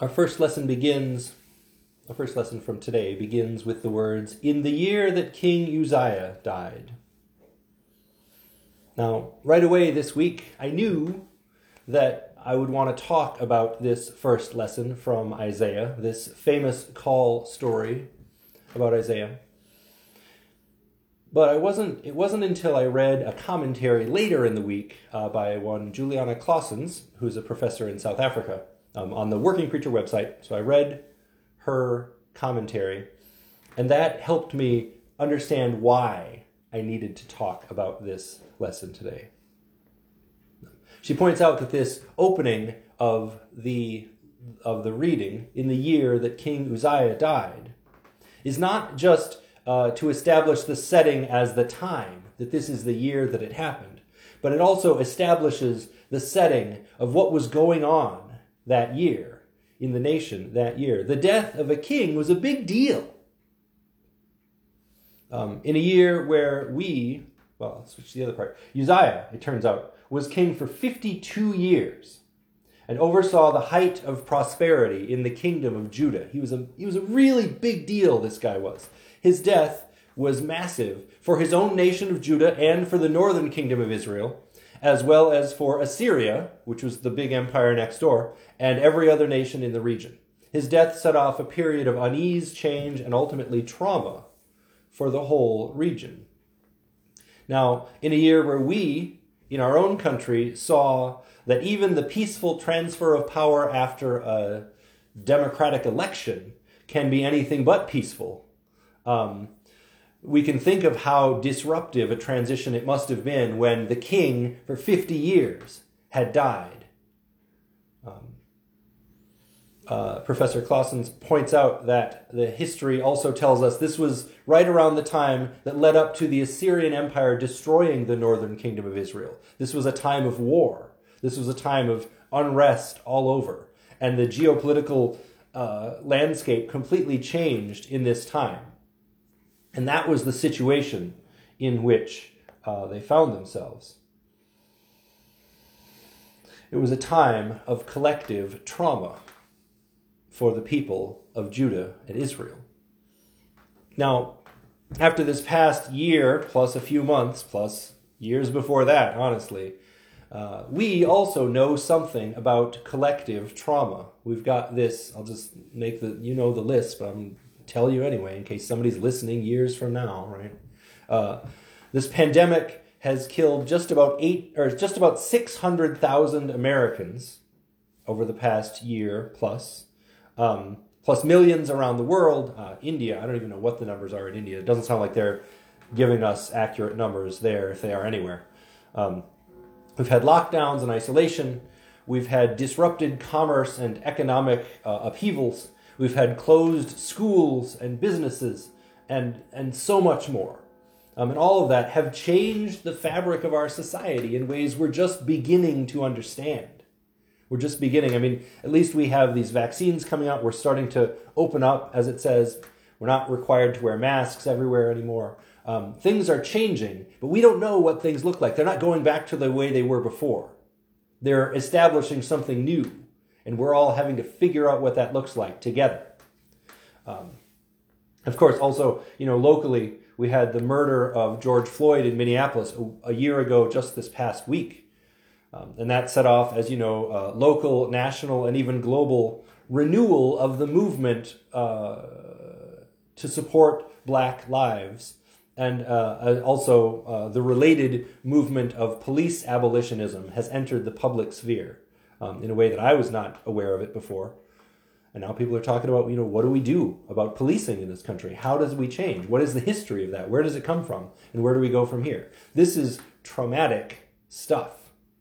Our first lesson from today begins with the words, "In the year that King Uzziah died." Now, right away this week, I knew that I would want to talk about this first lesson from Isaiah, this famous call story about Isaiah. But it wasn't until I read a commentary later in the week by one Juliana Claessens, who's a professor in South Africa, on the Working Preacher website. So I read her commentary, and that helped me understand why I needed to talk about this lesson today. She points out that this opening of the reading, "In the year that King Uzziah died," is not just to establish the setting as the time, that this is the year that it happened, but it also establishes the setting of what was going on that year in the nation that year. The death of a king was a big deal. In a year where let's switch to the other part. Uzziah, it turns out, was king for 52 years and oversaw the height of prosperity in the kingdom of Judah. He was a really big deal, this guy was. His death was massive for his own nation of Judah and for the northern kingdom of Israel, as well as for Assyria, which was the big empire next door, and every other nation in the region. His death set off a period of unease, change, and ultimately trauma for the whole region. Now, in a year where we, in our own country, saw that even the peaceful transfer of power after a democratic election can be anything but peaceful, we can think of how disruptive a transition it must have been when the king for 50 years had died. Professor Claessens points out that the history also tells us this was right around the time that led up to the Assyrian Empire destroying the northern kingdom of Israel. This was a time of war. This was a time of unrest all over. And the geopolitical landscape completely changed in this time. And that was the situation in which they found themselves. It was a time of collective trauma for the people of Judah and Israel. Now, after this past year, plus a few months, plus years before that, honestly, we also know something about collective trauma. We've got this, I'll just make the list, but I'm tell you anyway, in case somebody's listening years from now, right? This pandemic has killed just about 600,000 Americans over the past year plus millions around the world. India, I don't even know what the numbers are in India. It doesn't sound like they're giving us accurate numbers there, if they are anywhere. We've had lockdowns and isolation. We've had disrupted commerce and economic upheavals. We've had closed schools and businesses and so much more. And all of that have changed the fabric of our society in ways we're just beginning to understand. We're just beginning. I mean, at least we have these vaccines coming out. We're starting to open up, as it says. We're not required to wear masks everywhere anymore. Things are changing, but we don't know what things look like. They're not going back to the way they were before. They're establishing something new, and we're all having to figure out what that looks like together. Of course, also, locally, we had the murder of George Floyd in Minneapolis a year ago, just this past week. And that set off, as you know, local, national, and even global renewal of the movement to support Black lives. And also the related movement of police abolitionism has entered the public sphere in a way that I was not aware of it before. And now people are talking about, what do we do about policing in this country? How does we change? What is the history of that? Where does it come from? And where do we go from here? This is traumatic stuff.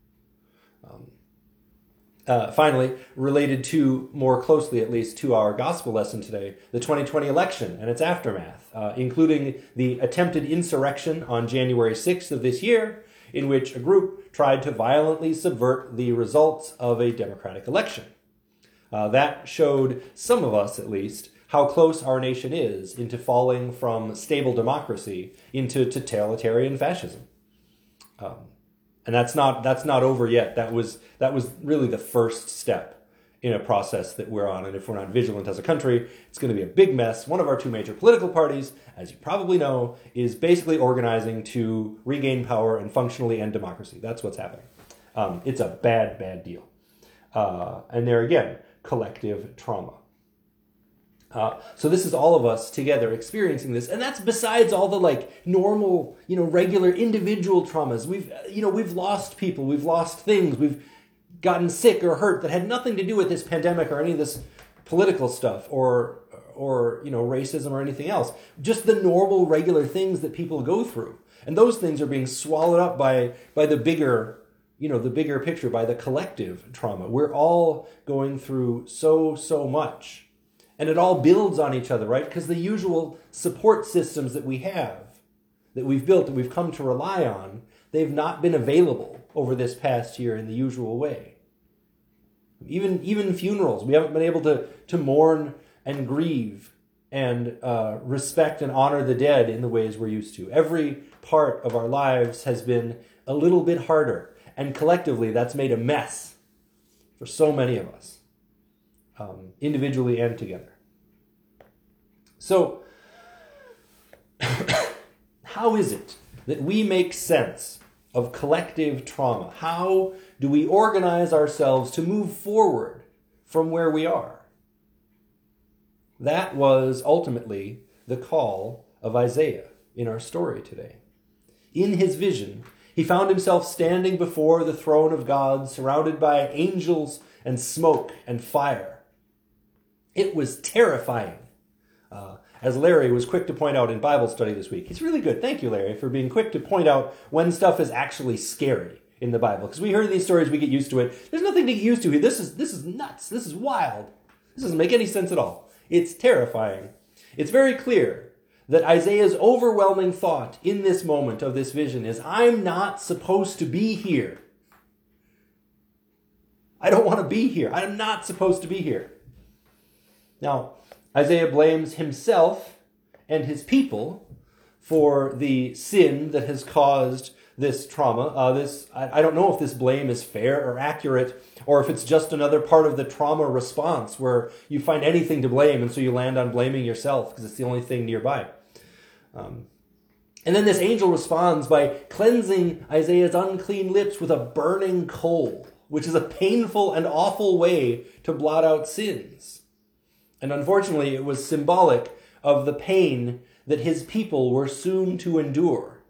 Finally, related to, more closely at least, to our gospel lesson today, the 2020 election and its aftermath, including the attempted insurrection on January 6th of this year, in which a group tried to violently subvert the results of a democratic election. That showed some of us, at least, how close our nation is into falling from stable democracy into totalitarian fascism. And that's not over yet. That was really the first step in a process that we're on. And if we're not vigilant as a country, it's going to be a big mess. One of our two major political parties, as you probably know, is basically organizing to regain power and functionally end democracy. That's what's happening. It's a bad, bad deal. And there again, collective trauma. So this is all of us together experiencing this, and that's besides all the normal, regular individual traumas. We've lost people, we've lost things, we've gotten sick or hurt that had nothing to do with this pandemic or any of this political stuff or racism or anything else. Just the normal, regular things that people go through, and those things are being swallowed up by the bigger, the bigger picture, by the collective trauma. We're all going through so much. And it all builds on each other, right? Because the usual support systems that we have, that we've built, that we've come to rely on, they've not been available over this past year in the usual way. Even funerals, we haven't been able to mourn and grieve and respect and honor the dead in the ways we're used to. Every part of our lives has been a little bit harder. And collectively, that's made a mess for so many of us. Individually and together. So, how is it that we make sense of collective trauma? How do we organize ourselves to move forward from where we are? That was ultimately the call of Isaiah in our story today. In his vision, he found himself standing before the throne of God, surrounded by angels and smoke and fire. It was terrifying, as Larry was quick to point out in Bible study this week. He's really good. Thank you, Larry, for being quick to point out when stuff is actually scary in the Bible. Because we hear these stories, we get used to it. There's nothing to get used to here. This is nuts. This is wild. This doesn't make any sense at all. It's terrifying. It's very clear that Isaiah's overwhelming thought in this moment of this vision is, I'm not supposed to be here. I don't want to be here. I'm not supposed to be here. Now, Isaiah blames himself and his people for the sin that has caused this trauma. I don't know if this blame is fair or accurate, or if it's just another part of the trauma response where you find anything to blame and so you land on blaming yourself because it's the only thing nearby. And then this angel responds by cleansing Isaiah's unclean lips with a burning coal, which is a painful and awful way to blot out sins. And unfortunately, it was symbolic of the pain that his people were soon to endure.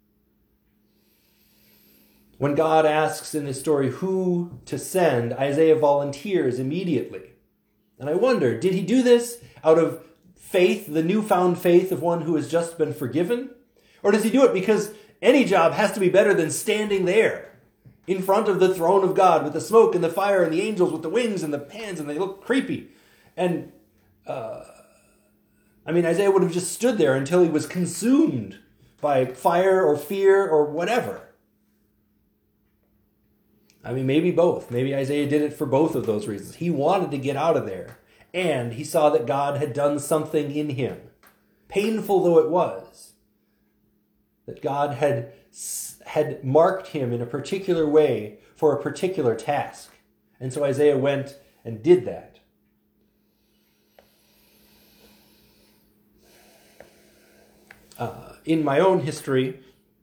When God asks in this story who to send, Isaiah volunteers immediately. And I wonder, did he do this out of faith, the newfound faith of one who has just been forgiven? Or does he do it because any job has to be better than standing there in front of the throne of God with the smoke and the fire and the angels with the wings and the hands, and they look creepy? And Isaiah would have just stood there until he was consumed by fire or fear or whatever. Maybe both. Maybe Isaiah did it for both of those reasons. He wanted to get out of there, and he saw that God had done something in him, painful though it was, that God had marked him in a particular way for a particular task. And so Isaiah went and did that. In my own history,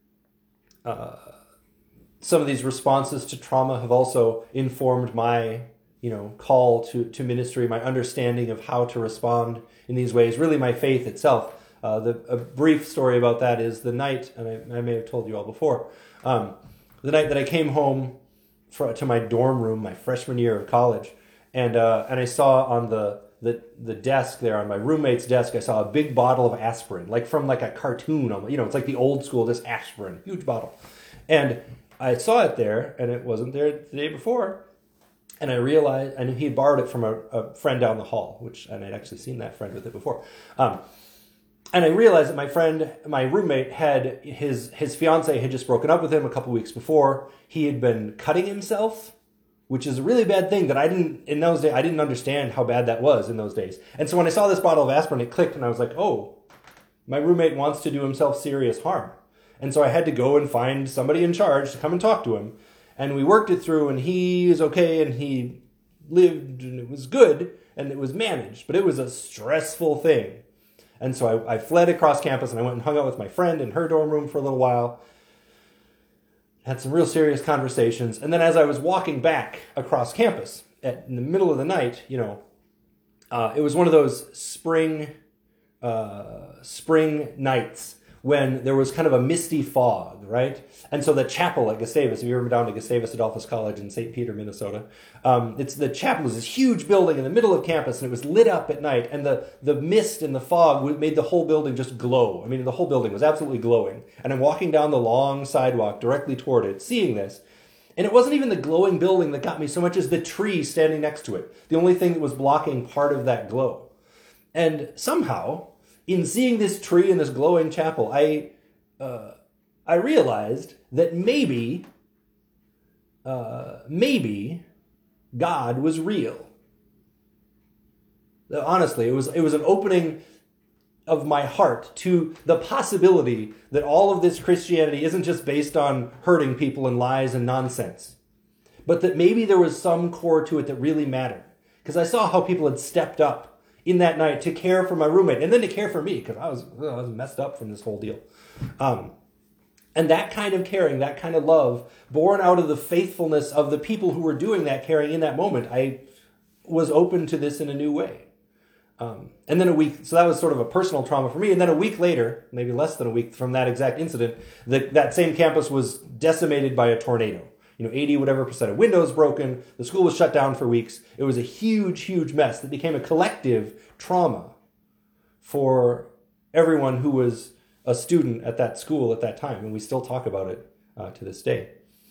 some of these responses to trauma have also informed my, call to ministry, my understanding of how to respond in these ways, really my faith itself. A brief story about that is the night, and I may have told you all before, the night that I came home to my dorm room, my freshman year of college, and I saw on the desk there, on my roommate's desk, I saw a big bottle of aspirin, like from a cartoon. It's like the old school, this aspirin, huge bottle. And I saw it there, and it wasn't there the day before. And I realized, and he had borrowed it from a friend down the hall, and I'd actually seen that friend with it before. And I realized that my roommate had, his fiance had just broken up with him a couple weeks before. He had been cutting himself, which is a really bad thing that I didn't understand how bad that was in those days. And so when I saw this bottle of aspirin, it clicked, and I was like, oh, my roommate wants to do himself serious harm. And so I had to go and find somebody in charge to come and talk to him. And we worked it through, and he is okay, and he lived, and it was good, and it was managed, but it was a stressful thing. And so I fled across campus, and I went and hung out with my friend in her dorm room for a little while. Had some real serious conversations. And then as I was walking back across campus in the middle of the night, it was one of those spring nights when there was kind of a misty fog, right? And so the chapel at Gustavus, if you've ever been down to Gustavus Adolphus College in St. Peter, Minnesota, the chapel was this huge building in the middle of campus, and it was lit up at night, and the mist and the fog made the whole building just glow. I mean, the whole building was absolutely glowing. And I'm walking down the long sidewalk directly toward it, seeing this, and it wasn't even the glowing building that got me so much as the tree standing next to it, the only thing that was blocking part of that glow. And somehow, in seeing this tree in this glowing chapel, I realized that maybe God was real. Honestly, it was an opening of my heart to the possibility that all of this Christianity isn't just based on hurting people and lies and nonsense, but that maybe there was some core to it that really mattered. Because I saw how people had stepped up in that night to care for my roommate and then to care for me, because I was messed up from this whole deal. And that kind of caring, that kind of love, born out of the faithfulness of the people who were doing that caring in that moment, I was open to this in a new way. And then so that was sort of a personal trauma for me. And then a week later, maybe less than a week from that exact incident, that same campus was decimated by a tornado. 80 whatever % of windows broken. The school was shut down for weeks. It was a huge, huge mess that became a collective trauma for everyone who was a student at that school at that time. And we still talk about it to this day.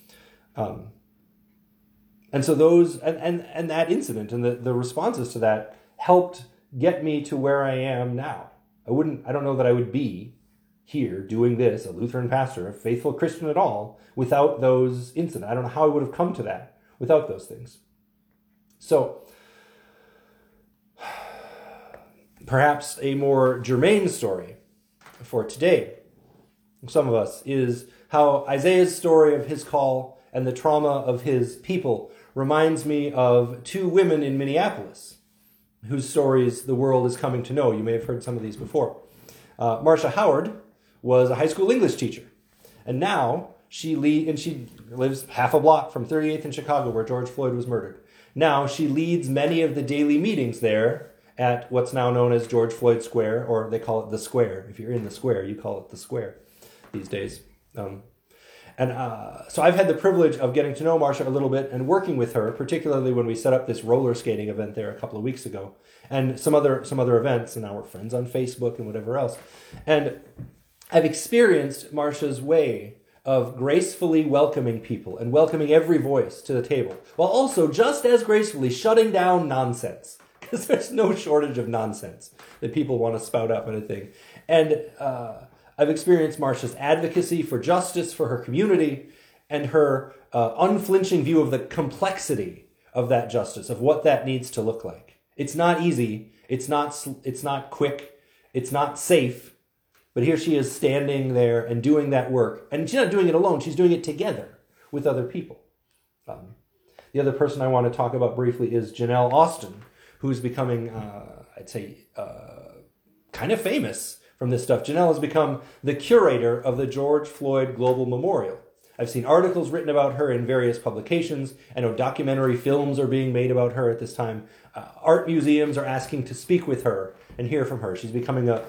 And so those, and that incident and the responses to that helped get me to where I am now. I don't know that I would be here doing this, a Lutheran pastor, a faithful Christian at all, without those incidents. I don't know how I would have come to that without those things. So, perhaps a more germane story for today, some of us, is how Isaiah's story of his call and the trauma of his people reminds me of two women in Minneapolis whose stories the world is coming to know. You may have heard some of these before. Marcia Howard was a high school English teacher. And now she lives half a block from 38th in Chicago, where George Floyd was murdered. Now she leads many of the daily meetings there at what's now known as George Floyd Square, or they call it the Square. If you're in the Square, you call it the Square these days. So I've had the privilege of getting to know Marcia a little bit and working with her, particularly when we set up this roller skating event there a couple of weeks ago, and some other events, and now we're friends on Facebook and whatever else. And I've experienced Marcia's way of gracefully welcoming people and welcoming every voice to the table, while also just as gracefully shutting down nonsense, because there's no shortage of nonsense that people want to spout up at a thing. And I've experienced Marcia's advocacy for justice for her community and her unflinching view of the complexity of that justice, of what that needs to look like. It's not easy. It's not quick. It's not safe. But here she is standing there and doing that work. And she's not doing it alone. She's doing it together with other people. The other person I want to talk about briefly is Janelle Austin, who's becoming, kind of famous from this stuff. Janelle has become the curator of the George Floyd Global Memorial. I've seen articles written about her in various publications. I know documentary films are being made about her at this time. Art museums are asking to speak with her and hear from her. She's becoming a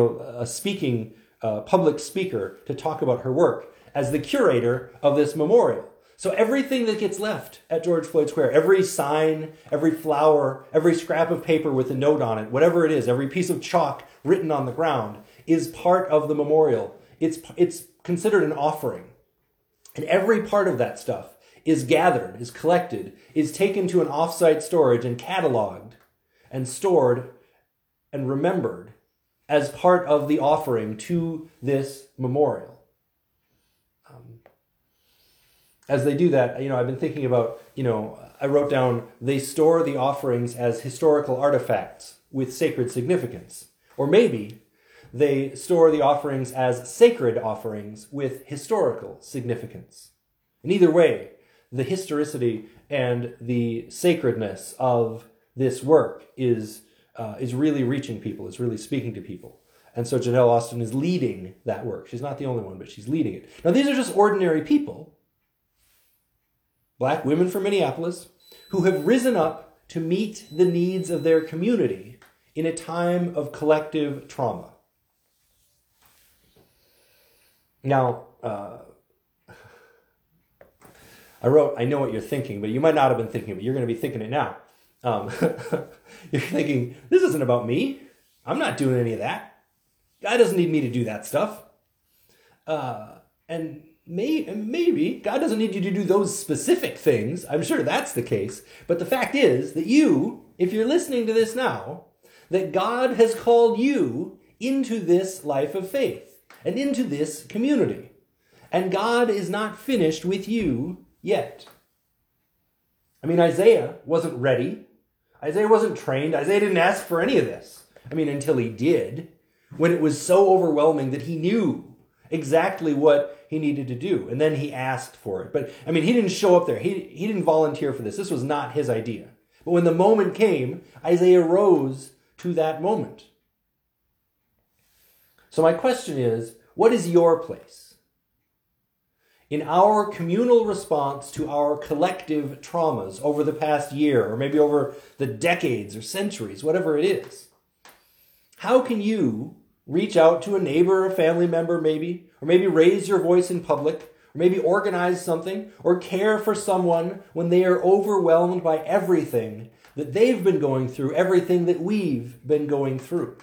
public speaker to talk about her work as the curator of this memorial. So everything that gets left at George Floyd Square, every sign, every flower, every scrap of paper with a note on it, whatever it is, every piece of chalk written on the ground is part of the memorial. It's considered an offering. And every part of that stuff is gathered, is collected, is taken to an off-site storage and cataloged and stored and remembered as part of the offering to this memorial. As they do that, I've been thinking about, I wrote down, they store the offerings as historical artifacts with sacred significance. Or maybe they store the offerings as sacred offerings with historical significance. In either way, the historicity and the sacredness of this work is really reaching people, is really speaking to people. And so Janelle Austin is leading that work. She's not the only one, but she's leading it. Now, these are just ordinary people, Black women from Minneapolis, who have risen up to meet the needs of their community in a time of collective trauma. Now, I know what you're thinking, but you might not have been thinking it, but you're going to be thinking it now. You're thinking, this isn't about me. I'm not doing any of that. God doesn't need me to do that stuff. And maybe God doesn't need you to do those specific things. I'm sure that's the case. But the fact is that you, if you're listening to this now, that God has called you into this life of faith and into this community. And God is not finished with you yet. I mean, Isaiah wasn't ready. Isaiah wasn't trained. Isaiah didn't ask for any of this. I mean, until he did, when it was so overwhelming that he knew exactly what he needed to do. And then he asked for it. But, I mean, he didn't show up there. He didn't volunteer for this. This was not his idea. But when the moment came, Isaiah rose to that moment. So my question is, what is your place in our communal response to our collective traumas over the past year, or maybe over the decades or centuries, whatever it is? How can you reach out to a neighbor or family member maybe, or maybe raise your voice in public, or maybe organize something, or care for someone when they are overwhelmed by everything that they've been going through, everything that we've been going through?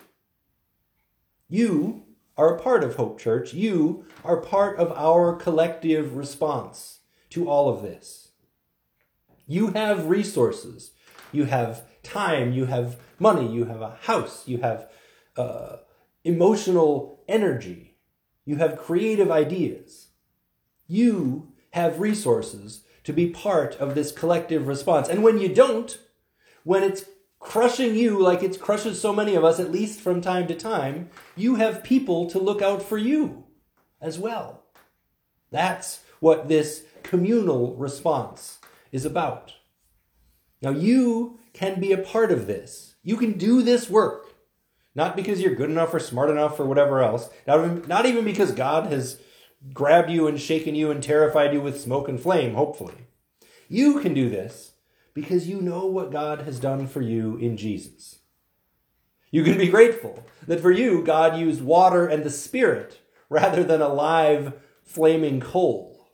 You are a part of Hope Church. You are part of our collective response to all of this. You have resources. You have time. You have money. You have a house. You have emotional energy. You have creative ideas. You have resources to be part of this collective response. And when you don't, when it's crushing you like it crushes so many of us, at least from time to time, you have people to look out for you as well. That's what this communal response is about. Now, you can be a part of this. You can do this work. Not because you're good enough or smart enough or whatever else. Not even because God has grabbed you and shaken you and terrified you with smoke and flame, hopefully. You can do this because you know what God has done for you in Jesus. You can be grateful that for you, God used water and the Spirit rather than a live, flaming coal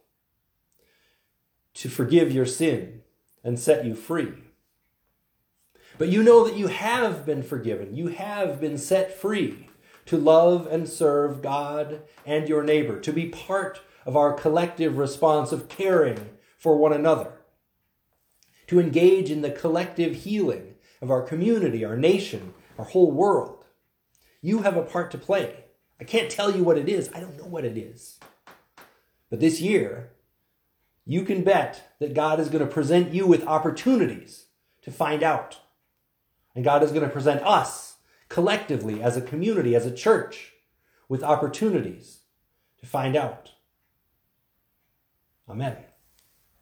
to forgive your sin and set you free. But you know that you have been forgiven. You have been set free to love and serve God and your neighbor, to be part of our collective response of caring for one another, to engage in the collective healing of our community, our nation, our whole world. You have a part to play. I can't tell you what it is. I don't know what it is. But this year, you can bet that God is going to present you with opportunities to find out. And God is going to present us collectively as a community, as a church, with opportunities to find out. Amen.